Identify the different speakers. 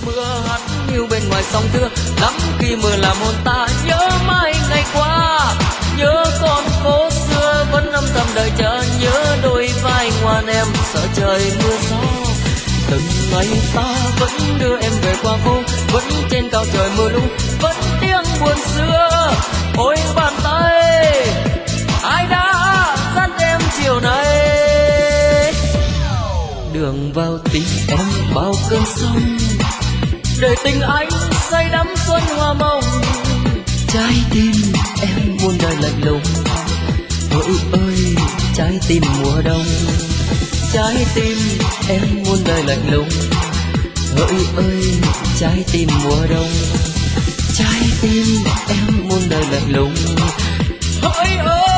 Speaker 1: Mưa hắt hiu bên ngoài sông thưa, lắm khi mưa làm hồn ta nhớ mãi ngày qua. Nhớ con phố xưa vẫn âm thầm đợi chờ, nhớ đôi vai ngoan em sợ trời mưa gió. Từng ngày ta vẫn đưa em về qua phố, vẫn trên cao trời mưa lũ, vẫn tiếng buồn xưa. Ôi bàn tay ai đã dắt em chiều nay, đường vào tim em bao cơn sông, để tình anh say đắm xuân hoa mộng. Trái tim em muôn đời lạnh lùng, hỡi ơi trái tim mùa đông. Trái tim em muôn đời lạnh lùng, hỡi ơi trái tim mùa đông. Trái tim em muôn đời lạnh lùng, hỡi ơi.